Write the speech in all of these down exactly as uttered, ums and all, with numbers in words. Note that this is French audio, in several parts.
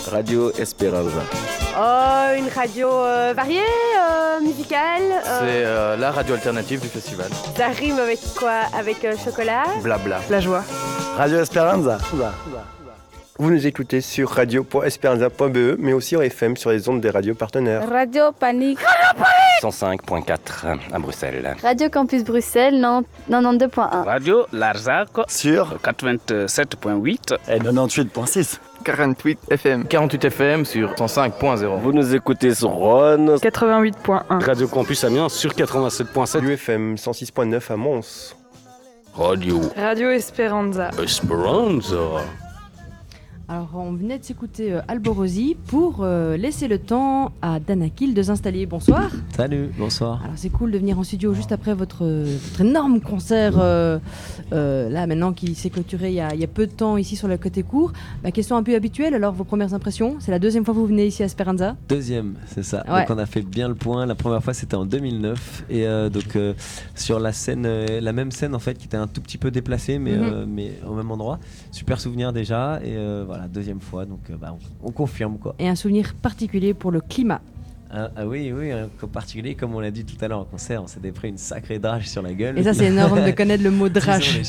Radio Esperanza. Oh, une radio euh, variée, euh, musicale. Euh... C'est euh, la radio alternative du festival. Ça rime avec quoi? Avec euh, chocolat? Blabla. La joie. Radio Esperanza. Vous nous écoutez sur radio point esperanza point b e, mais aussi en F M sur les ondes des radios partenaires. Radio Panique. Radio Panique cent cinq point quatre à Bruxelles. Radio Campus Bruxelles quatre-vingt-douze point un. Radio Larzac sur quatre-vingt-sept point huit et quatre-vingt-huit point six. quarante-huit F M. quarante-huit F M sur cent cinq point zéro. Vous nous écoutez sur Ron quatre-vingt-huit point un. Radio Campus Amiens sur quatre-vingt-sept point sept. U F M cent six point neuf à Mons. Radio Radio Esperanza. Esperanza. Alors, on venait de s'écouter euh, Alborosi pour euh, laisser le temps à Danakil de s'installer. Bonsoir. Salut, bonsoir. Alors, c'est cool de venir en studio juste après votre, votre énorme concert, euh, euh, là, maintenant, qui s'est clôturé il y, a, il y a peu de temps ici sur le côté court. La question un peu habituelle, alors, vos premières impressions? C'est la deuxième fois que vous venez ici à Esperanza? Deuxième, c'est ça. Ouais. Donc, on a fait bien le point. La première fois, c'était en deux mille neuf. Et euh, donc, euh, sur la scène, euh, la même scène, en fait, qui était un tout petit peu déplacée, mais, mm-hmm. euh, mais au même endroit. Super souvenir déjà. Et euh, voilà. La deuxième fois, donc euh, bah, on, on confirme quoi. Et un souvenir particulier pour le climat. Ah, ah oui, oui, un particulier, comme on l'a dit tout à l'heure en concert, on s'était pris une sacrée drage sur la gueule. Et ça, c'est énorme de connaître le mot drage.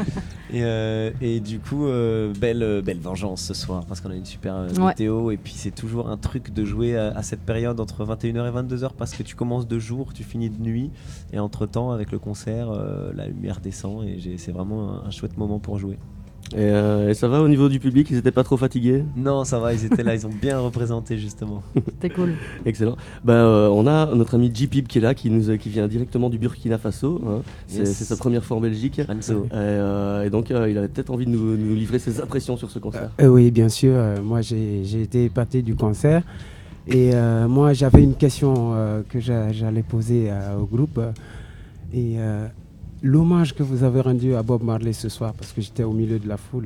et, euh, et du coup, euh, belle, belle vengeance ce soir, parce qu'on a une super euh, ouais. météo, et puis c'est toujours un truc de jouer à, à cette période entre vingt et une heures et vingt-deux heures, parce que tu commences de jour, tu finis de nuit, et entre-temps, avec le concert, euh, la lumière descend, et j'ai, c'est vraiment un, un chouette moment pour jouer. Et, euh, et ça va au niveau du public, ils étaient pas trop fatigués? Non, ça va, ils étaient là, ils ont bien représenté justement. C'était cool. Excellent. Ben, euh, on a notre ami J-Pip qui est là, qui, nous, qui vient directement du Burkina Faso. Hein. C'est, yes. c'est sa première fois en Belgique. Et, euh, et donc euh, il avait peut-être envie de nous, nous livrer ses impressions sur ce concert. Euh, oui, bien sûr. Euh, moi, j'ai, j'ai été épaté du concert. Et euh, moi, j'avais une question euh, que j'a, j'allais poser euh, au groupe. Euh, et euh, l'hommage que vous avez rendu à Bob Marley ce soir, parce que j'étais au milieu de la foule.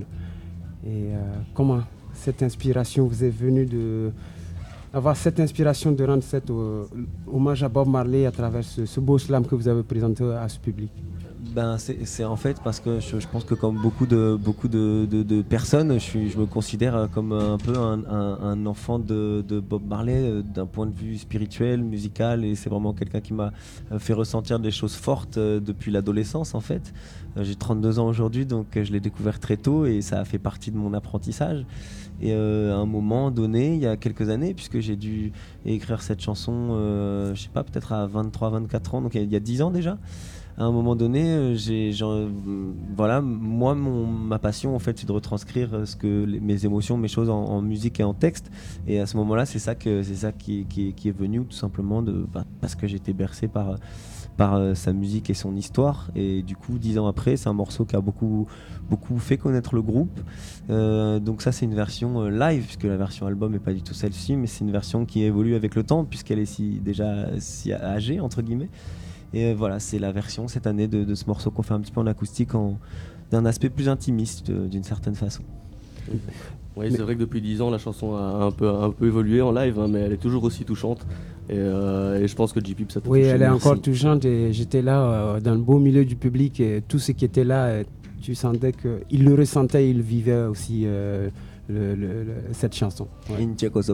Et euh, comment cette inspiration vous est venue de avoir cette inspiration de rendre cet euh, hommage à Bob Marley à travers ce, ce beau slam que vous avez présenté à ce public? Ben c'est, c'est en fait parce que je, je pense que comme beaucoup de, beaucoup de, de, de personnes, je, suis, je me considère comme un peu un, un, un enfant de, de Bob Marley d'un point de vue spirituel, musical, et c'est vraiment quelqu'un qui m'a fait ressentir des choses fortes depuis l'adolescence en fait. J'ai trente-deux ans aujourd'hui, donc je l'ai découvert très tôt et ça a fait partie de mon apprentissage. Et euh, à un moment donné, il y a quelques années, puisque j'ai dû écrire cette chanson, euh, je sais pas, peut-être à vingt-trois vingt-quatre ans, donc il y a dix ans déjà. À un moment donné, j'ai, genre, voilà, moi, mon, ma passion, en fait, c'est de retranscrire ce que les, mes émotions, mes choses en, en musique et en texte. Et à ce moment-là, c'est ça que c'est ça qui, qui, qui est venu, tout simplement, de, bah, parce que j'ai été bercé par par euh, sa musique et son histoire. Et du coup, dix ans après, c'est un morceau qui a beaucoup beaucoup fait connaître le groupe. Euh, donc ça, c'est une version euh, live, puisque la version album n'est pas du tout celle-ci, mais c'est une version qui évolue avec le temps, puisqu'elle est si déjà si âgée entre guillemets. Et voilà, c'est la version cette année de, de ce morceau qu'on fait un petit peu en acoustique, en, d'un aspect plus intimiste euh, d'une certaine façon. Oui, c'est vrai que depuis dix ans, la chanson a un peu, un peu évolué en live, hein, mais elle est toujours aussi touchante. Et, euh, et je pense que J-Pip, ça t'a Oui, touché. elle est Merci. encore touchante. Et j'étais là, euh, dans le beau milieu du public, et tout ce qui était là, euh, tu sentais qu'il le ressentait, il vivait aussi euh, le, le, le, cette chanson. Ouais.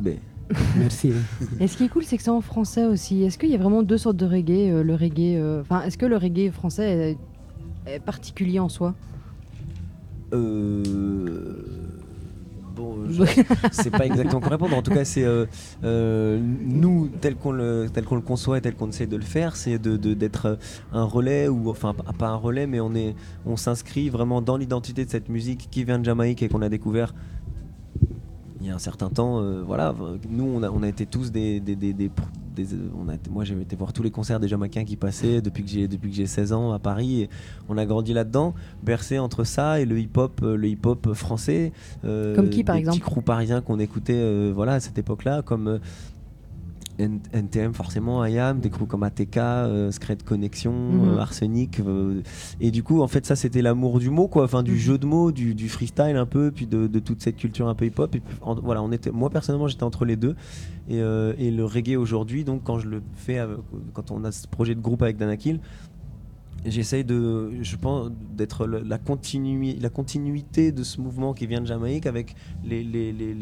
Merci. Et ce qui est cool, c'est que c'est en français aussi. Est-ce qu'il y a vraiment deux sortes de reggae, euh, le reggae, euh, enfin, est-ce que le reggae français est, est particulier en soi? Euh... Bon, je sais pas exactement comment répondre. En tout cas, c'est euh, euh, nous, tel qu'on le, tel qu'on le conçoit et tel qu'on essaie de le faire, c'est de, de, d'être un relais, ou enfin pas un relais, mais on est, on s'inscrit vraiment dans l'identité de cette musique qui vient de Jamaïque et qu'on a découvert il y a un certain temps. Euh, voilà, nous, on a, on a été tous des, des, des, des, des on a été, moi, j'ai été voir tous les concerts des Jamaïcains qui passaient depuis que j'ai, depuis que j'ai seize ans à Paris. Et on a grandi là-dedans, bercé entre ça et le hip-hop, le hip-hop français. Euh, comme qui, par des exemple? Des petits crews parisiens qu'on écoutait, euh, voilà, à cette époque-là, comme euh, N T M forcément, I A M, des crews comme A T K, euh, Secret Connection, mm-hmm. euh, Arsenic, euh, et du coup en fait ça c'était l'amour du mot quoi, enfin du mm-hmm. jeu de mots, du, du freestyle un peu, puis de, de toute cette culture un peu hip-hop. Et puis, en, voilà, on était, moi personnellement j'étais entre les deux, et, euh, et le reggae aujourd'hui, donc quand je le fais, avec, quand on a ce projet de groupe avec Danakil, j'essaye de, je pense, d'être la, continui, la continuité de ce mouvement qui vient de Jamaïque avec les, les, les, les,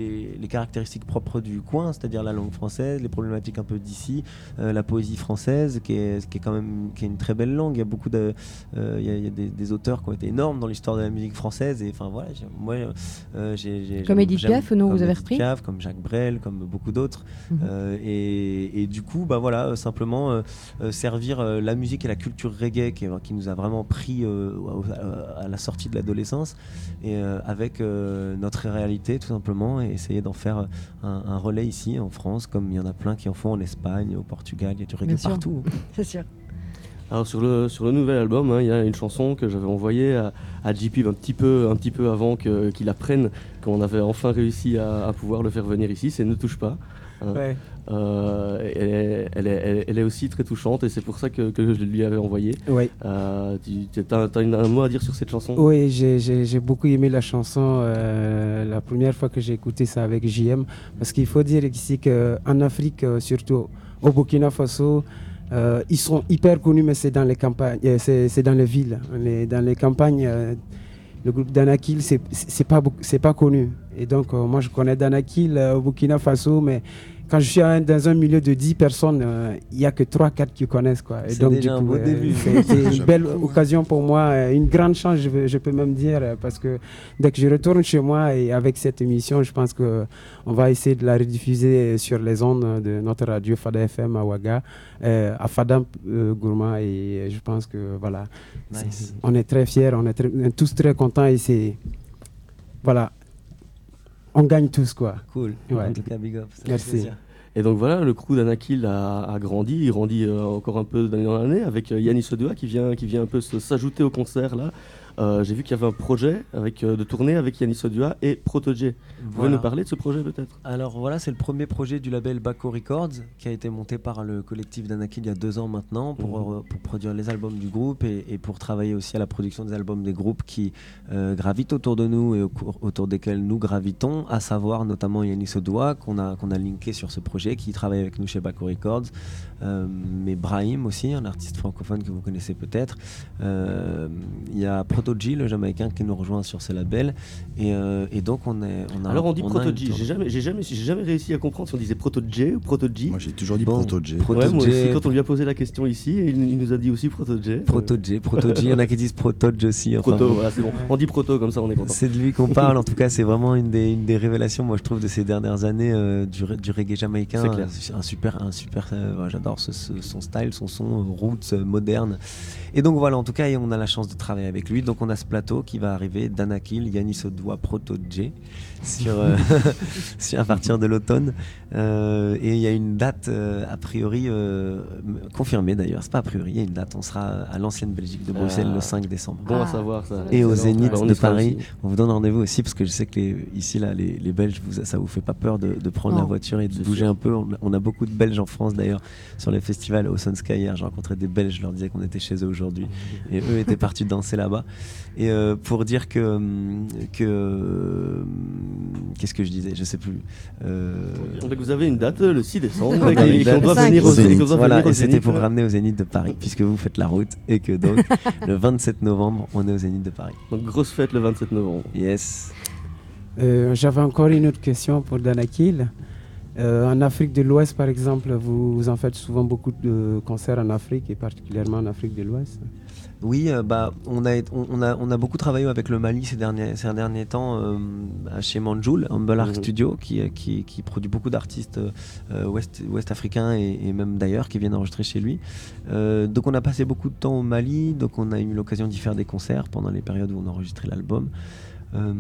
les caractéristiques propres du coin, c'est-à-dire la langue française, les problématiques un peu d'ici, euh, la poésie française, qui est, qui est quand même qui est une très belle langue. Il y a beaucoup de, euh, il y a, il y a des, des auteurs qui ont été énormes dans l'histoire de la musique française. Et enfin voilà, j'ai, moi, euh, j'ai, j'ai, comme Edith Piaf, non, vous avez repris Piaf, comme Jacques Brel, comme beaucoup d'autres. Mmh. Euh, et, et du coup, bah voilà, euh, simplement euh, euh, servir euh, la musique et la culture reggae qui, qui nous a vraiment pris euh, à, à la sortie de l'adolescence, et euh, avec euh, notre réalité tout simplement, et essayer d'en faire un, un relais ici en France, comme il y en a plein qui en font en Espagne, au Portugal, il y a du reggae Bien partout. C'est sûr. Alors sur le, sur le nouvel album, hein, il y a une chanson que j'avais envoyée à, à J P un petit peu, un petit peu avant que, qu'il apprenne qu'on avait enfin réussi à, à pouvoir le faire venir ici, c'est Ne touche pas. Hein. Ouais. Euh, elle, est, elle, est, elle est aussi très touchante et c'est pour ça que, que je lui avais envoyé. Oui. Euh, tu as, as un mot à dire sur cette chanson? Oui, j'ai, j'ai, j'ai beaucoup aimé la chanson euh, la première fois que j'ai écouté ça avec J M, parce qu'il faut dire ici qu'en Afrique, surtout au Burkina Faso, Euh, ils sont hyper connus, mais c'est dans les campagnes, euh, c'est, c'est dans les villes. Les, dans les campagnes, euh, le groupe Danakil, c'est, c'est, pas, c'est pas connu. Et donc, euh, moi, je connais Danakil euh, au Burkina Faso, mais quand je suis dans un milieu de dix personnes, il euh, n'y a que trois quatre qui connaissent. Quoi. Et c'est donc, déjà du coup, un beau euh, début. C'est une belle occasion pour moi, une grande chance, je, veux, je peux même dire, parce que dès que je retourne chez moi et avec cette émission, je pense qu'on va essayer de la rediffuser sur les ondes de notre radio Fada F M à Ouaga, euh, à Fada euh, Gourma, et je pense que voilà, nice. on est très fiers, on est, très, on est tous très contents et c'est... Voilà. On gagne tous, quoi. Cool. Ouais. En tout cas, big up. Merci. Et donc voilà, le crew d'Anakil a, a grandi, il grandit euh, encore un peu d'année en année avec euh, Yannis Odoa qui vient, qui vient un peu se, s'ajouter au concert là. Euh, j'ai vu qu'il y avait un projet avec, euh, de tournée avec Yannis Odoa et Proto-J. Vous pouvez voilà. nous parler de ce projet peut-être? Alors voilà, c'est le premier projet du label Baco Records qui a été monté par le collectif d'Anakil il y a deux ans maintenant pour, mmh. euh, pour produire les albums du groupe et, et pour travailler aussi à la production des albums des groupes qui euh, gravitent autour de nous et au, autour desquels nous gravitons, à savoir notamment Yannis Odoa qu'on a, qu'on a linké sur ce projet, qui travaille avec nous chez Baco Records, euh, mais Brahim aussi, un artiste francophone que vous connaissez peut-être. Il euh, y a Proto-J, le Jamaïcain, qui nous rejoint sur ce label, et, euh, et donc on est on a alors on dit on Proto-J, j'ai jamais, j'ai, jamais, j'ai jamais réussi à comprendre si on disait Proto-J ou Proto-J. Moi j'ai toujours dit bon, Proto-J. Ouais, moi aussi, quand on lui a posé la question ici, il, il nous a dit aussi Proto-J. Proto-J, Proto-J, il y en a qui disent Proto-J aussi. Enfin, Proto, voilà, c'est bon. On dit Proto, comme ça on est content. C'est de lui qu'on parle, en tout cas c'est vraiment une des, une des révélations, moi je trouve, de ces dernières années euh, du, du reggae jamaïcain. C'est clair. Un super, un super euh, ouais, j'adore ce, ce, son style, son son, euh, roots, euh, moderne. Et donc voilà, en tout cas, on a la chance de travailler avec lui. Donc on a ce plateau qui va arriver, Danakil, Yannis Odoa, Proto-J, sur, euh, sur, à partir de l'automne. Euh, et il y a une date, euh, a priori, euh, confirmée d'ailleurs, c'est pas a priori, il y a une date, on sera à l'ancienne Belgique de Bruxelles ah. le cinq décembre. Bon ah. à savoir ça. Et au Zénith bah, de Paris, aussi. On vous donne rendez-vous aussi, parce que je sais que les, ici, là, les, les Belges, vous, ça vous fait pas peur de, de prendre non. la voiture et de c'est bouger sûr. un peu. On a, on a beaucoup de Belges en France d'ailleurs, sur les festivals. Au Sunsky hier, j'ai rencontré des Belges, je leur disais qu'on était chez eux aujourd'hui. Et eux étaient partis danser là-bas. Et euh, pour dire que, que. Qu'est-ce que je disais? Je sais plus. Euh... Donc vous avez une date le six décembre. On a une date on doit venir au Zénith. Voilà, et c'était pour ramener au Zénith de Paris, puisque vous faites la route. Et que donc, le vingt-sept novembre, on est au Zénith de Paris. Donc grosse fête le vingt-sept novembre. Yes. Euh, j'avais encore une autre question pour Danakil. Euh, en Afrique de l'Ouest, par exemple, vous, vous en faites souvent beaucoup de concerts en Afrique, et particulièrement en Afrique de l'Ouest. Oui, euh, bah, on, a, on, on, a, on a beaucoup travaillé avec le Mali ces derniers, ces derniers temps, euh, chez Manjoul, Humble Art mmh. Studio, qui, qui, qui produit beaucoup d'artistes euh, ouest, ouest africains et, et même d'ailleurs qui viennent enregistrer chez lui. Euh, donc on a passé beaucoup de temps au Mali, donc on a eu l'occasion d'y faire des concerts pendant les périodes où on enregistrait l'album. Euh,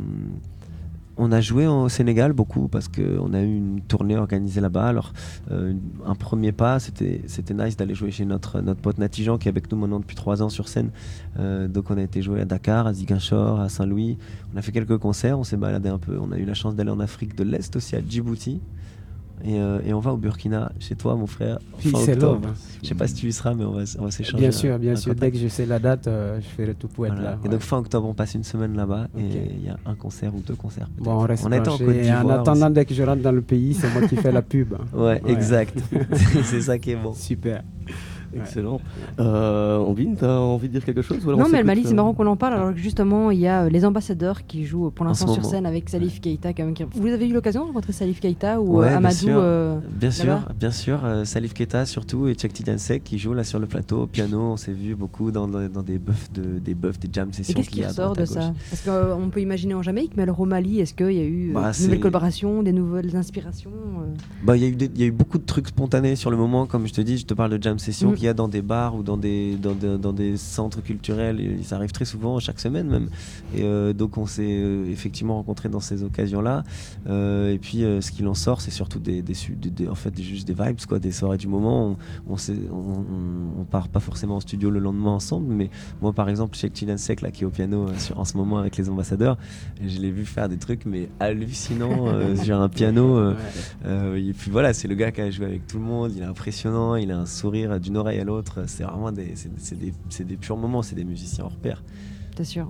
On a joué au Sénégal beaucoup parce qu'on a eu une tournée organisée là-bas. Alors, euh, un premier pas, c'était, c'était nice d'aller jouer chez notre, notre pote Natijan qui est avec nous maintenant depuis trois ans sur scène. Euh, donc, on a été joué à Dakar, à Ziguinchor, à Saint-Louis. On a fait quelques concerts, on s'est baladé un peu. On a eu la chance d'aller en Afrique de l'Est aussi, à Djibouti. Et, euh, et on va au Burkina, chez toi, mon frère. Puis c'est octobre. Je sais pas si tu y seras, mais on va, on va s'échanger. Bien sûr, bien un sûr. Dès que je sais la date, euh, je ferai tout pour être voilà. là. Et ouais. donc fin octobre, on passe une semaine là-bas okay. et il y a un concert ou deux concerts. Peut-être. Bon, on reste on est en Côte et en attendant, aussi. Dès que je rentre dans le pays, c'est moi qui fais la pub. Ouais, ouais. Exact. C'est ça qui est bon. Super. Excellent. Euh, Ambine, t'as envie de dire quelque chose ou alors Non, on mais s'écoute, Mali, c'est euh, marrant qu'on en parle. Alors que justement, il y a euh, les ambassadeurs qui jouent pour l'instant ce sur moment. scène avec Salif Keita. Quand même, qui- Vous avez eu l'occasion de rencontrer Salif Keita ou Ouais, euh, bien Amadou sûr, euh, bien sûr, là-bas bien sûr. euh, Salif Keita surtout et Chakti Dansek qui jouent là sur le plateau au piano. On s'est vu beaucoup dans, dans, dans des buffs, de, des buffs, des jam Et sessions. qu'est-ce qu'il qui y a à ressort droite, de à ça gauche. Parce qu'on peut imaginer en Jamaïque, mais alors au Mali, est-ce qu'il y a eu euh, Bah, de c'est- nouvelles collaborations, des nouvelles inspirations euh Bah, il y a eu des- il y a eu beaucoup de trucs spontanés sur le moment, comme je te dis, je te parle de jam session Mm. qu'il y a dans des bars ou dans des, dans, des- dans des centres culturels, et ça arrive très souvent, chaque semaine même. Et euh, donc on s'est euh, effectivement rencontrés dans ces occasions-là. Euh, et puis euh, ce qu'il en sort, c'est surtout des, des, su- des- des- en fait, des- juste des vibes, quoi, des soirées du moment. On, on, s'est- on, on- on part pas forcément en studio le lendemain ensemble, mais moi par exemple, chez Chilan Sek, là, qui est au piano euh, sur, en ce moment avec les ambassadeurs, je l'ai vu faire des trucs mais hallucinants euh, sur un piano. euh, euh, et puis voilà, c'est le gars qui a joué avec tout le monde, il est impressionnant, il a un sourire d'une oreille à l'autre, c'est vraiment des, c'est, c'est des, c'est des purs moments, c'est des musiciens hors pair. T'es sûr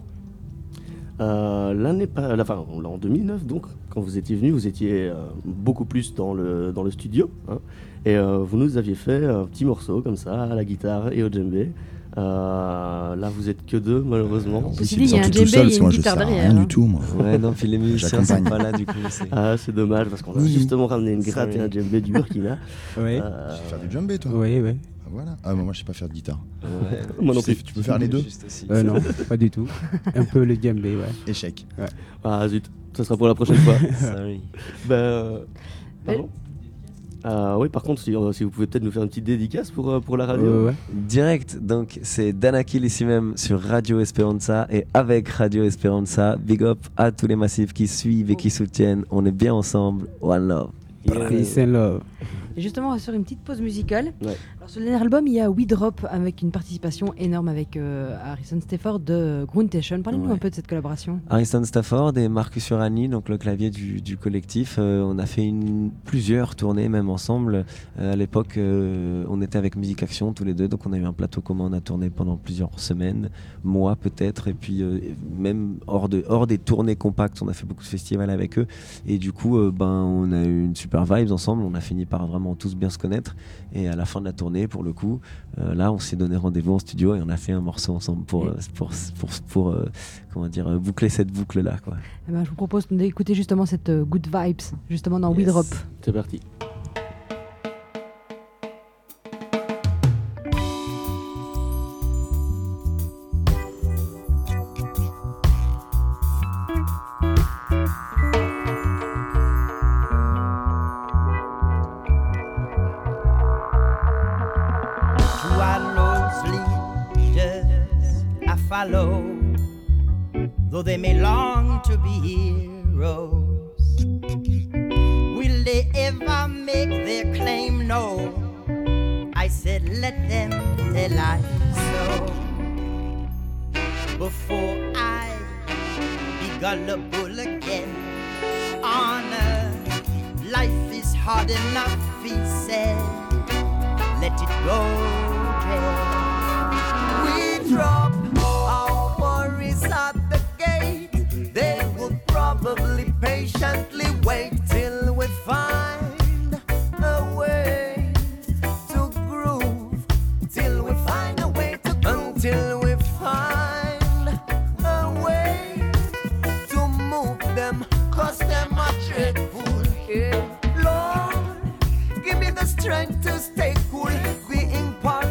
Euh, l'année pa- la- enfin, en deux mille neuf, donc, quand vous étiez venu, vous étiez euh, beaucoup plus dans le, dans le studio. Hein, et euh, vous nous aviez fait un petit morceau comme ça, à la guitare et au djembé. Euh, là, vous êtes que deux, malheureusement. Ceci dit, il y a un djembé et une guitare derrière. Rien hein. du tout, moi. Ouais, non, puis les musiciens sont J'accompagne. pas là du coup. C'est... Ah, c'est dommage parce qu'on a Oui. justement ramené une gratte Sorry. et un djembé du Burkina. Oui, Euh, Tu sais faire du djembé, toi oui, oui. Ah, voilà. Ah, moi, je sais pas faire de guitare. Ouais, Moi non Tu sais- plus. Tu peux faire les deux juste aussi. Euh, non, pas du tout. Un peu le djembé, ouais. Échec. Ah zut, ça sera pour la prochaine fois. Sorry. Ben, euh, pardon Euh, oui, par contre, si, euh, si vous pouvez peut-être nous faire une petite dédicace pour, euh, pour la radio. Ouais, ouais. Direct, donc c'est Danakil ici même sur Radio Esperanza et avec Radio Esperanza, big up à tous les massifs qui suivent et qui soutiennent. On est bien ensemble, one love. Peace and love. Et justement, on va faire une petite pause musicale. Ouais. Alors, sur le dernier album, il y a We Drop avec une participation énorme avec euh, Harrison Stafford de Grountation. Parlez-nous Ouais. un peu de cette collaboration. Harrison Stafford et Marcus Urani, donc le clavier du, du collectif. Euh, on a fait une, plusieurs tournées même ensemble. Euh, à l'époque, euh, on était avec Musique Action tous les deux, donc on a eu un plateau commun. On a tourné pendant plusieurs semaines, mois peut-être, et puis euh, même hors, de, hors des tournées compactes, on a fait beaucoup de festivals avec eux. Et du coup, euh, ben, on a eu une super vibes ensemble. On a fini par vraiment tous bien se connaître. Et à la fin de la tournée, pour le coup, euh, là, on s'est donné rendez-vous en studio et on a fait un morceau ensemble pour, euh, pour, pour, pour, pour euh, comment dire, euh, boucler cette boucle-là, quoi. Eh ben, je vous propose d'écouter justement cette euh, Good Vibes, justement dans We Yes. Drop. C'est parti. Who are those leaders I follow, though they may long to be heroes? Will they ever make their claim? No. I said, let them tell I so. Before I be gullible again, honor, life is hard enough, he said. Let it go, Dre. We drop our worries at the gate. They would probably patiently wait till we find a way to groove. Till we find a way to groove. Until we find a way to move them, cause them are dreadful. Yeah. Lord, give me the strength to stay cool, being part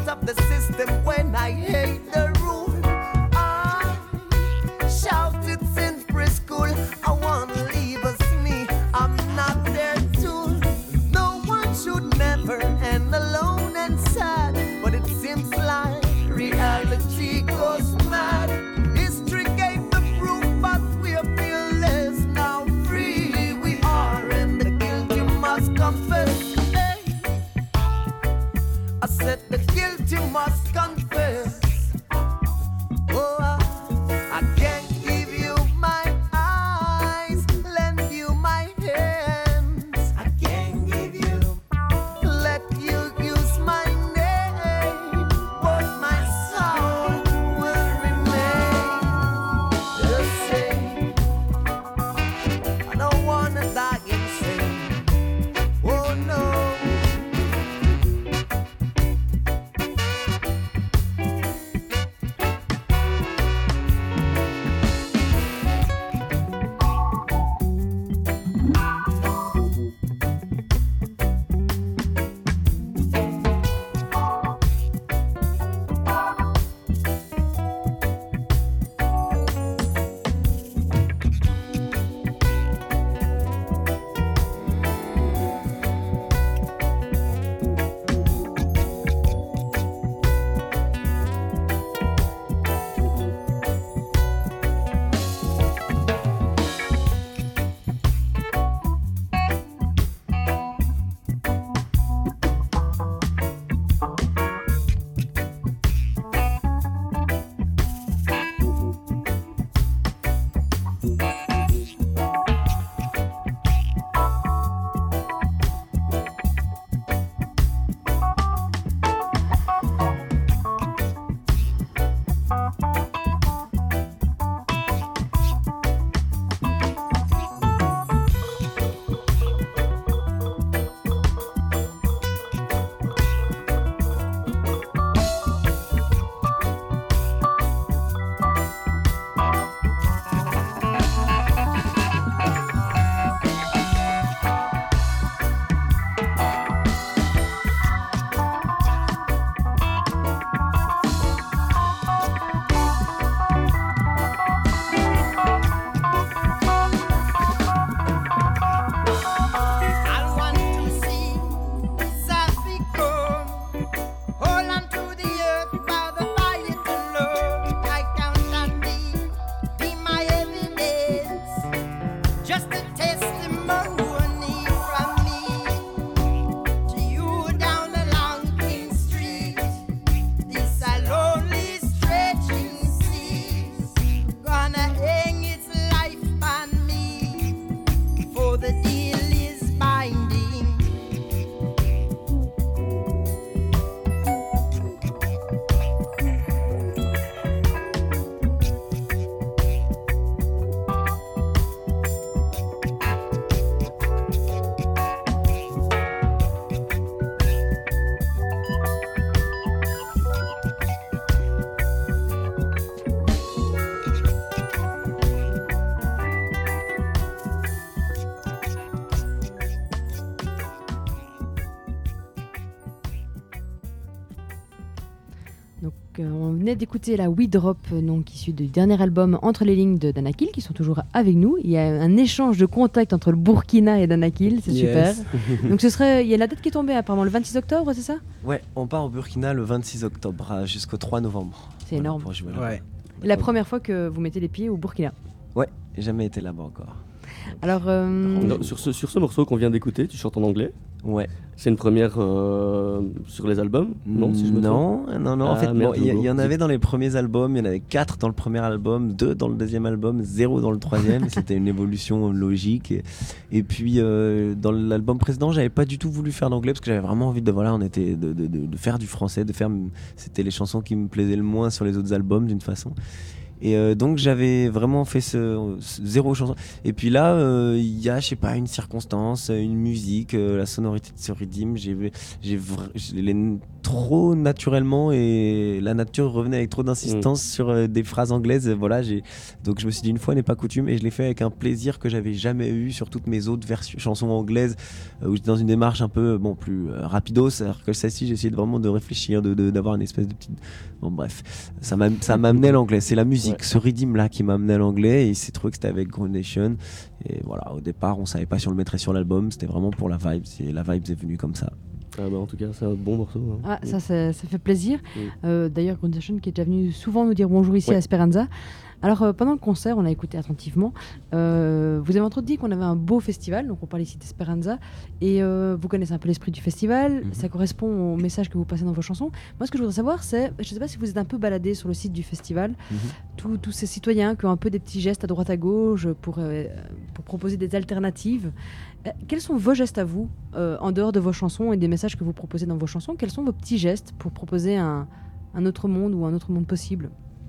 Donc, euh, on venait d'écouter la We Drop, euh, donc issue du dernier album Entre les lignes de Danakil, qui sont toujours avec nous. Il y a un échange de contact entre le Burkina et Danakil, c'est Yes. super. Donc, ce serait, il y a la date qui est tombée apparemment le vingt-six octobre, c'est ça? Ouais, on part au Burkina le vingt-six octobre à- jusqu'au trois novembre. C'est énorme. pour jouer là-bas. Ouais. Et la première fois que vous mettez les pieds au Burkina. Ouais, j'ai jamais été là-bas encore. Alors, euh, Non, sur, ce, sur ce morceau qu'on vient d'écouter, tu chantes en anglais. Ouais. C'est une première euh, sur les albums, non si je me Non, trompe non, non. En Ah, fait, merde, bon, il y, Hugo. il y en avait dans les premiers albums. Il y en avait quatre dans le premier album, deux dans le deuxième album, zéro dans le troisième. C'était une évolution logique. Et, et puis euh, dans l'album précédent, j'avais pas du tout voulu faire d'anglais parce que j'avais vraiment envie de voilà, on était de, de, de, de faire du français, de faire. C'était les chansons qui me plaisaient le moins sur les autres albums d'une façon. Et euh, donc j'avais vraiment fait ce, ce zéro chanson. Et puis là, il euh, y a, je sais pas, une circonstance, une musique, euh, la sonorité de ce rythme. J'ai, j'ai, je l'ai trop naturellement et la nature revenait avec trop d'insistance mmh. sur euh, des phrases anglaises. Voilà, j'ai donc je me suis dit une fois n'est pas coutume et je l'ai fait avec un plaisir que j'avais jamais eu sur toutes mes autres versions chansons anglaises euh, où j'étais dans une démarche un peu bon plus euh, rapidos. Alors que celle-ci, j'ai essayé de, vraiment de réfléchir, de, de, d'avoir une espèce de petite. Bon bref, ça m'a ça m'a amené à l'anglais. C'est la musique. Ouais. Ce rythme là qui m'a amené à l'anglais et il s'est trouvé que c'était avec Ground Nation et voilà, au départ on savait pas si on le mettrait sur l'album, c'était vraiment pour la vibe et la vibe est venue comme ça. Ah bah en tout cas c'est un bon morceau hein. Ah ça, ça ça fait plaisir. Mm. Euh, d'ailleurs Ground Nation qui est déjà venu souvent nous dire bonjour ici ouais. à Esperanza. Alors euh, pendant le concert, on a écouté attentivement. Euh, vous avez entre autres dit qu'on avait un beau festival, donc on parle ici d'Esperanza, et euh, vous connaissez un peu l'esprit du festival. Mm-hmm. Ça correspond au message que vous passez dans vos chansons. Moi, ce que je voudrais savoir, c'est, je ne sais pas si vous êtes un peu baladé sur le site du festival, mm-hmm. tous ces citoyens qui ont un peu des petits gestes à droite à gauche pour euh, pour proposer des alternatives. Euh, quels sont vos gestes à vous, euh, en dehors de vos chansons et des messages que vous proposez dans vos chansons? Quels sont vos petits gestes pour proposer un, un autre monde ou un autre monde possible?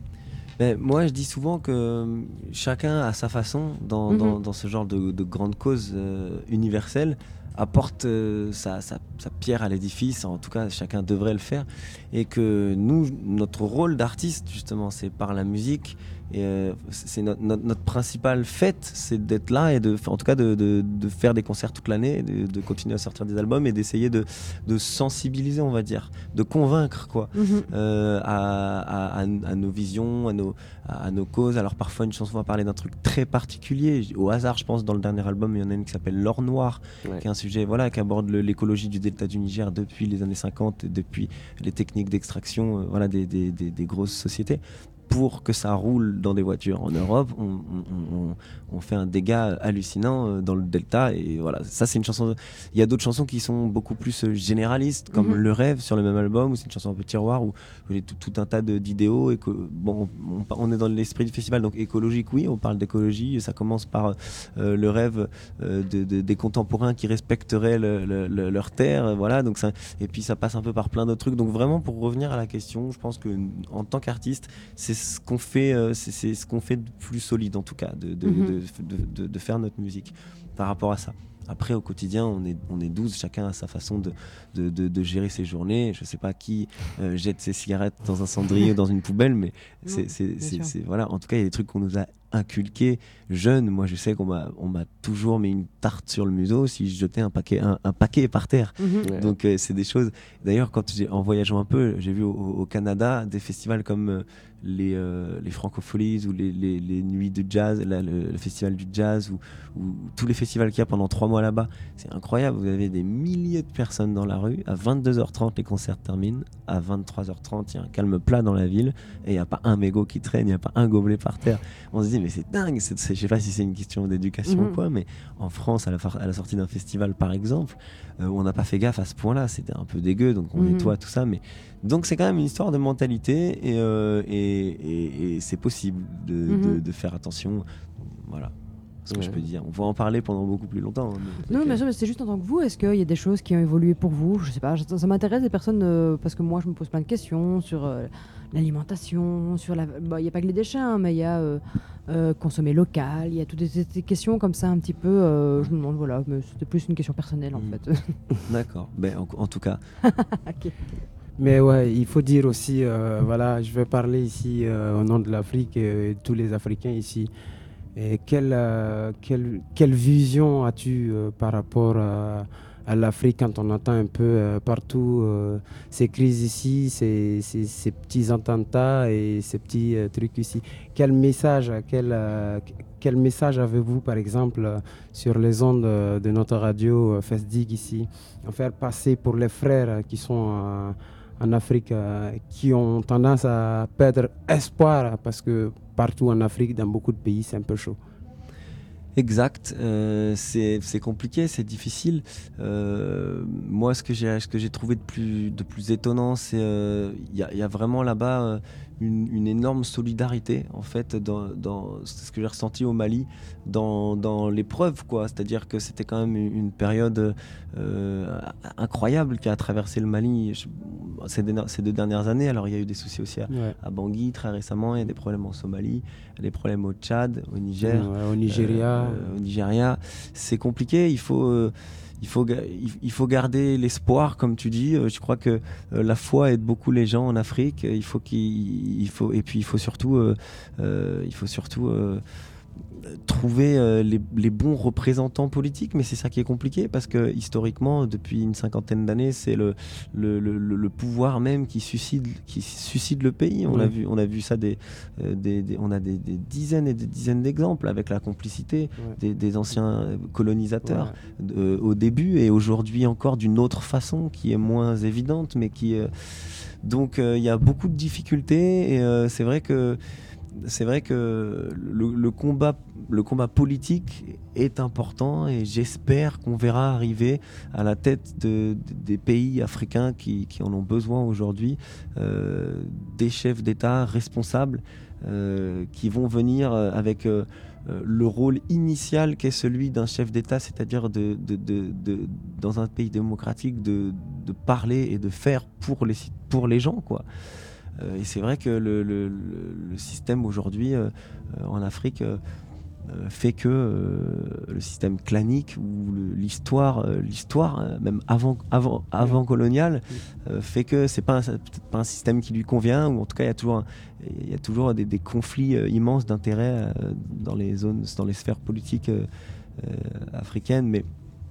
Mais moi, je dis souvent que chacun, à sa façon, dans, mm-hmm. dans, dans ce genre de, de grande cause euh, universelle, apporte euh, sa, sa, sa pierre à l'édifice. En tout cas, chacun devrait le faire. Et que nous, notre rôle d'artiste, justement, c'est par la musique. Et euh, c'est notre, notre, notre principale fête, c'est d'être là et de, en tout cas de, de, de faire des concerts toute l'année, de, de continuer à sortir des albums et d'essayer de, de sensibiliser, on va dire, de convaincre quoi, mm-hmm. euh, à, à, à, à nos visions, à nos, à, à nos causes. Alors parfois une chanson va parler d'un truc très particulier. Au hasard, je pense, dans le dernier album, il y en a une qui s'appelle L'Or Noir, ouais. qui est un sujet voilà, qui aborde le, l'écologie du delta du Niger depuis les années cinquante, depuis les techniques d'extraction euh, voilà, des, des, des, des grosses sociétés. Pour que ça roule dans des voitures en Europe, on, on, on, on fait un dégât hallucinant dans le delta. Et voilà, ça c'est une chanson. Il y a d'autres chansons qui sont beaucoup plus généralistes, comme mm-hmm. Le Rêve sur le même album, où c'est une chanson un peu tiroir, où il y a tout, tout un tas de, d'idéaux. Et que, bon, on, on est dans l'esprit du festival, donc écologique, oui, on parle d'écologie. Ça commence par euh, le rêve euh, de, de, des contemporains qui respecteraient le, le, le, leur terre. Voilà, donc ça, et puis ça passe un peu par plein d'autres trucs. Donc vraiment, pour revenir à la question, je pense qu'en tant qu'artiste, c'est ce qu'on fait, euh, c'est, c'est ce qu'on fait de plus solide en tout cas, de, de, mm-hmm. de, de, de, de faire notre musique par rapport à ça. Après, au quotidien, on est, on est douze, chacun a sa façon de, de, de, de gérer ses journées. Je ne sais pas qui euh, jette ses cigarettes dans un cendrier ou dans une poubelle, mais c'est, c'est, c'est, c'est, voilà. En tout cas, il y a des trucs qu'on nous a inculqués jeunes. Moi, je sais qu'on m'a, on m'a toujours mis une tarte sur le museau si je jetais un paquet, un, un paquet par terre. Mm-hmm. Ouais. Donc, euh, c'est des choses... D'ailleurs, quand j'ai, en voyageant un peu, j'ai vu au, au Canada des festivals comme... Euh, les, euh, les Francopholies ou les, les, les nuits de jazz, là, le, le festival du jazz ou, ou tous les festivals qu'il y a pendant trois mois là-bas, c'est incroyable. Vous avez des milliers de personnes dans la rue. À vingt-deux heures trente, les concerts terminent. À vingt-trois heures trente, il y a un calme plat dans la ville et il n'y a pas un mégot qui traîne, il n'y a pas un gobelet par terre. On se dit mais c'est dingue. C'est, c'est, je sais pas si c'est une question d'éducation mmh. ou quoi, mais en France, à la, à la sortie d'un festival par exemple, euh, où on n'a pas fait gaffe à ce point-là, c'était un peu dégueu, donc on mmh. nettoie tout ça, mais donc c'est quand même une histoire de mentalité et, euh, et, et, et c'est possible de, mmh. de, de faire attention. Voilà ce que ouais. je peux dire. On va en parler pendant beaucoup plus longtemps. Mais... Non, bien sûr, mais c'est juste en tant que vous. Est-ce qu'il y a des choses qui ont évolué pour vous? Je sais pas, ça, ça m'intéresse des personnes euh, parce que moi je me pose plein de questions sur euh, l'alimentation, sur la. Il bah, n'y a pas que les déchets, hein, mais il y a euh, euh, consommer local, il y a toutes ces, ces questions comme ça un petit peu. Euh, je me demande, voilà, mais c'était plus une question personnelle en mmh. fait. D'accord, ben, en, en tout cas. Ok. Mais ouais, il faut dire aussi, euh, voilà, je vais parler ici euh, au nom de l'Afrique et tous les Africains ici. Et quelle, euh, quelle, quelle vision as-tu euh, par rapport à, à l'Afrique quand on entend un peu euh, partout euh, ces crises ici, ces, ces, ces petits attentats et ces petits euh, trucs ici. Quel message, quel, euh, quel message avez-vous par exemple euh, sur les ondes euh, de notre radio euh, FESDIG ici, à faire passer pour les frères euh, qui sont euh, en Afrique, euh, qui ont tendance à perdre espoir parce que partout en Afrique, dans beaucoup de pays, c'est un peu chaud. Exact, euh, c'est, c'est compliqué, c'est difficile. Euh, moi, ce que j'ai, ce que j'ai trouvé de plus, de plus étonnant, c'est qu'il euh, y, y a vraiment là-bas euh, une, une énorme solidarité, en fait, dans, dans c'est ce que j'ai ressenti au Mali, dans, dans l'épreuve, quoi. C'est-à-dire que c'était quand même une période euh, incroyable qui a traversé le Mali je, ces, ces deux dernières années. Alors, il y a eu des soucis aussi à, ouais. à Bangui très récemment, il y a des problèmes en Somalie, des problèmes au Tchad, au Niger, ouais, au Nigeria. Euh, Euh, au Nigeria, c'est compliqué. Il faut, euh, il faut, il faut garder l'espoir, comme tu dis. Euh, je crois que euh, la foi aide beaucoup les gens en Afrique. Il faut qu'il, il faut, et puis il faut surtout, euh, euh, il faut surtout euh, trouver euh, les, les bons représentants politiques. Mais c'est ça qui est compliqué parce que historiquement, depuis une cinquantaine d'années, c'est le, le, le, le pouvoir même qui suscite, qui suscite le pays. On oui. a vu, on a vu ça des, euh, des, des on a des, des dizaines et des dizaines d'exemples avec la complicité ouais. des, des anciens colonisateurs ouais. euh, au début et aujourd'hui encore d'une autre façon qui est moins évidente, mais qui euh, donc il euh, y a beaucoup de difficultés et euh, c'est vrai que c'est vrai que le, le, combat, le combat politique est important et j'espère qu'on verra arriver à la tête de, de, des pays africains qui, qui en ont besoin aujourd'hui euh, des chefs d'État responsables euh, qui vont venir avec euh, le rôle initial qu'est celui d'un chef d'État, c'est-à-dire de, de, de, de, dans un pays démocratique de, de parler et de faire pour les, pour les gens, quoi. Euh, et c'est vrai que le, le, le système aujourd'hui euh, en Afrique euh, fait que euh, le système clanique ou le, l'histoire, euh, l'histoire euh, même avant, avant, avant coloniale, euh, fait que c'est pas un, peut-être pas un système qui lui convient, ou en tout cas il y a toujours, un, il y a toujours des, des conflits euh, immenses d'intérêts euh, dans les zones, dans les sphères politiques euh, euh, africaines, mais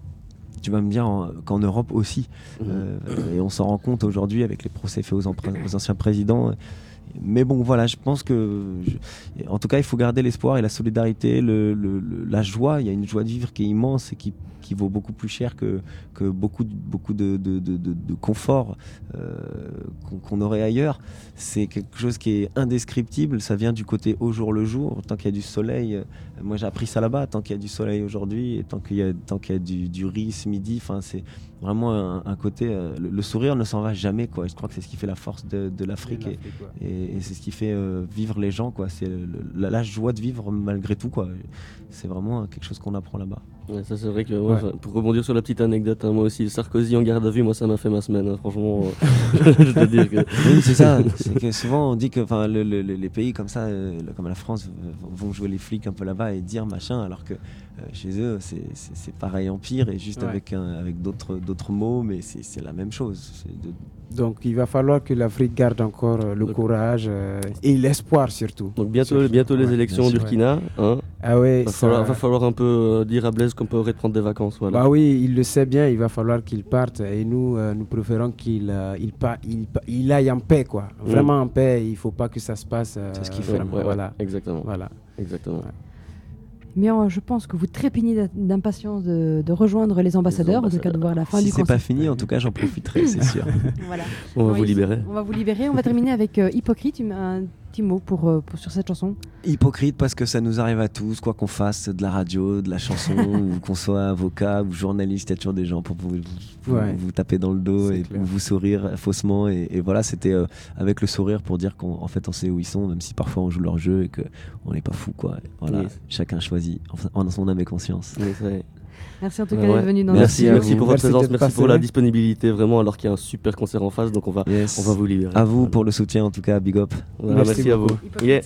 tu vas me dire en, qu'en Europe aussi, mmh. euh, et on s'en rend compte aujourd'hui avec les procès faits aux, empr- aux anciens présidents. Mais bon, voilà, je pense que, je, en tout cas, il faut garder l'espoir et la solidarité, le, le, le, la joie. Il y a une joie de vivre qui est immense et qui, qui vaut beaucoup plus cher que, que beaucoup, de, beaucoup de, de, de, de, de confort euh, qu'on, qu'on aurait ailleurs. C'est quelque chose qui est indescriptible. Ça vient du côté au jour le jour. Tant qu'il y a du soleil, euh, moi j'ai appris ça là-bas. Tant qu'il y a du soleil aujourd'hui et tant qu'il y a, tant qu'il y a du, du riz ce midi, enfin c'est vraiment un, un côté. Euh, le, le sourire ne s'en va jamais, quoi. Je crois que c'est ce qui fait la force de, de l'Afrique, et, ouais. et, et c'est ce qui fait euh, vivre les gens, quoi. C'est le, la, la joie de vivre malgré tout, quoi. C'est vraiment quelque chose qu'on apprend là-bas. Ouais, ça c'est vrai que moi, ouais. pour rebondir sur la petite anecdote, hein, moi aussi Sarkozy en garde à vue, moi ça m'a fait ma semaine, hein, franchement. Je dois dire que oui, c'est ça. C'est que souvent on dit que enfin le, le, les pays comme ça, euh, comme la France, vont jouer les flics un peu là-bas et dire machin, alors que euh, chez eux c'est, c'est, c'est pareil en pire et juste ouais. avec un, avec d'autres d'autres mots, mais c'est, c'est la même chose. C'est de... Donc il va falloir que l'Afrique garde encore euh, le Donc, courage euh, et l'espoir surtout. Donc bientôt, surtout. bientôt les ouais, élections au Burkina. Hein. Ah ouais. Va falloir, va falloir un peu euh, dire à Blaise qu'on peut arrêter de prendre des vacances. Voilà. Bah oui, il le sait bien. Il va falloir qu'il parte et nous, euh, nous préférons qu'il, euh, il, pa- il, pa- il aille en paix, quoi. Vraiment mmh. en paix. Il faut pas que ça se passe. Euh, C'est ce qu'il fait. Ouais, ouais, voilà. Exactement. Voilà. Exactement. Ouais. Mais euh, je pense que vous trépignez d'impatience de, de rejoindre les ambassadeurs, les ambassadeurs, en tout cas de voir la fin si du concert. Si c'est pas fini, en tout cas, j'en profiterai, c'est sûr. Voilà. On va bon, vous libérer. On va vous libérer. On va terminer avec euh, Hypocrite, un petit mot pour, euh, pour, sur cette chanson. Hypocrite parce que ça nous arrive à tous, quoi qu'on fasse, de la radio, de la chanson, ou qu'on soit avocat ou journaliste, il y a toujours des gens pour vous, vous, ouais. vous taper dans le dos c'est et clair. Vous sourire faussement. Et, et voilà, c'était euh, avec le sourire pour dire qu'en fait on sait où ils sont, même si parfois on joue leur jeu et qu'on n'est pas fou, quoi. Voilà, oui. Chacun choisit en son âme et conscience. Oui, c'est vrai. Merci en tout cas ouais. d'être venu dans merci, notre merci pour votre présence, merci pour la disponibilité vraiment alors qu'il y a un super concert en face, donc on va, yes. on va vous libérer. À vous voilà. pour le soutien en tout cas, big up. Voilà, merci, merci à vous. Yeah.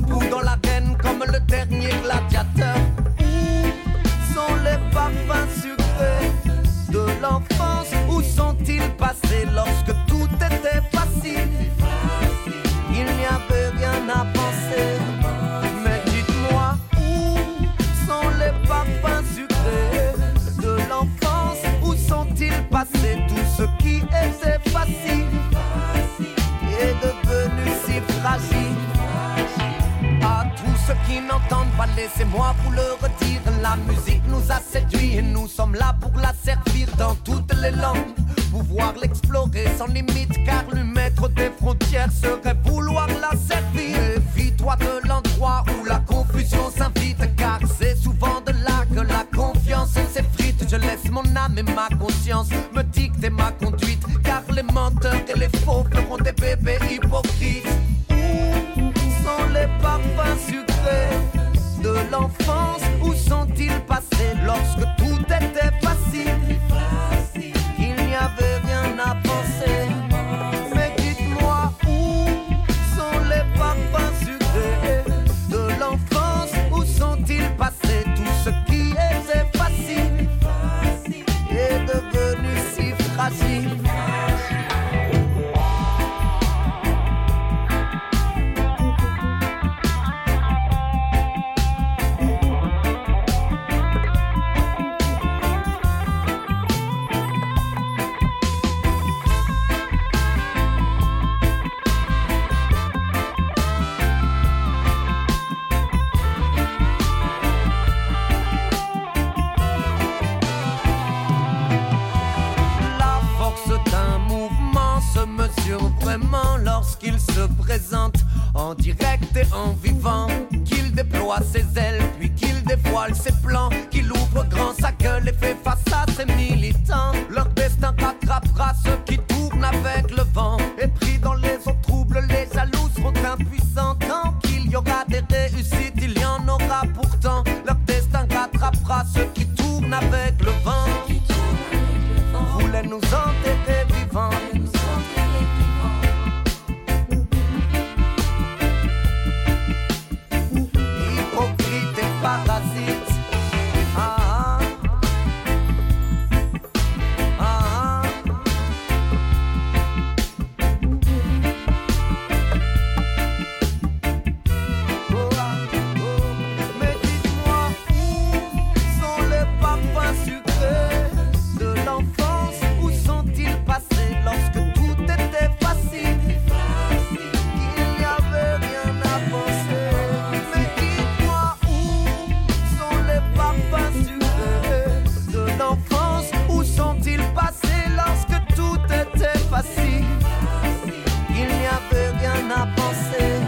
debout dans l'arène comme le dernier gladiateur. Où sont les parfums sucrés de l'enfance? Où sont-ils passés lorsque tout était facile? Il n'y avait rien à penser. Mais dites-moi, où sont les parfums sucrés de l'enfance? Où sont-ils passés? Tout ce qui était facile est devenu si fragile. À tous ceux qui n'entendent pas, laissez-moi vous le redire. La musique nous a séduits et nous sommes là pour la servir dans toutes les langues. Pouvoir l'explorer sans limite, car lui mettre des frontières serait vouloir la servir. Méfie-toi de l'endroit où la confusion s'invite, car c'est souvent de là que la confiance s'effrite. Je laisse mon âme et ma conscience me dicter ma conduite, car les menteurs et les faux feront des bébés hypocrites. Où sont les parfums sucrés de l'enfance? Où sont-ils passés lorsque tout était facile? Il n'y avait rien à penser. Mais dites-moi, où sont les parfums sucrés de l'enfance? Où sont-ils passés? Tout ce qui était facile est devenu si fragile. Lorsqu'il se présente en direct et en vivant, qu'il déploie ses ailes puis qu'il dévoile ses plans, qu'il ouvre grand sa gueule et fait face à ses militants. Leur destin rattrapera ceux qui tournent avec le vent, et pris dans les eaux troubles, les jaloux seront impuissants. Tant qu'il y aura des réussites, il y en aura pourtant. Leur destin rattrapera ceux qui tournent avec le vent. Voulez nous enterrer vivants. Parasite. Ah, ah, ah. Oh, ah, oh. Mais dites-moi, où sont les parfums sucrés de l'enfance? Où sont-ils passés lorsque tout était facile? Il n'y avait rien à penser. Parfums sucrés de l'enfance, où sont-ils passés lorsque tout était facile? Il n'y avait rien à penser.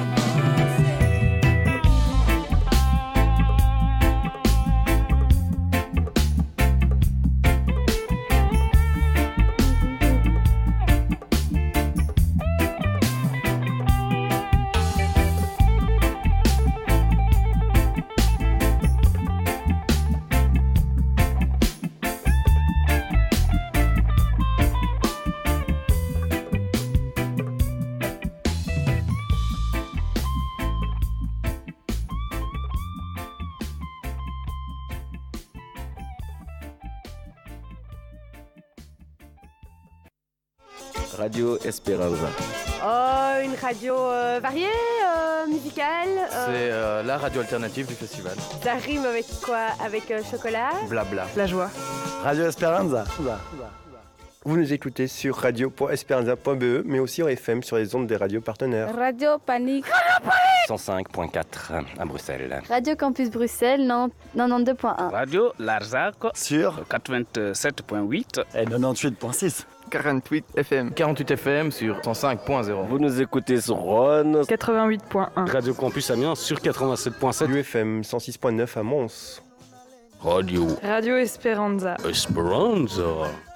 Radio Esperanza. Oh, une radio euh, variée, euh, musicale. euh, C'est euh, la radio alternative du festival. Ça rime avec quoi? Avec euh, chocolat? Blabla. La joie. Radio Esperanza. Vous nous écoutez sur radio point esperanza point b e, mais aussi en F M sur les ondes des radios partenaires. Radio Panique. cent cinq point quatre à Bruxelles. Radio Campus Bruxelles, quatre-vingt-douze point un. Radio Larzac sur quatre-vingt-sept point huit et quatre-vingt-huit point six. quarante-huit F M. quarante-huit F M sur cent cinq point zéro. Vous nous écoutez sur Ron. quatre-vingt-huit point un. Radio Campus Amiens sur quatre-vingt-sept point sept. U F M cent six point neuf à Mons. Radio. Radio Esperanza. Esperanza.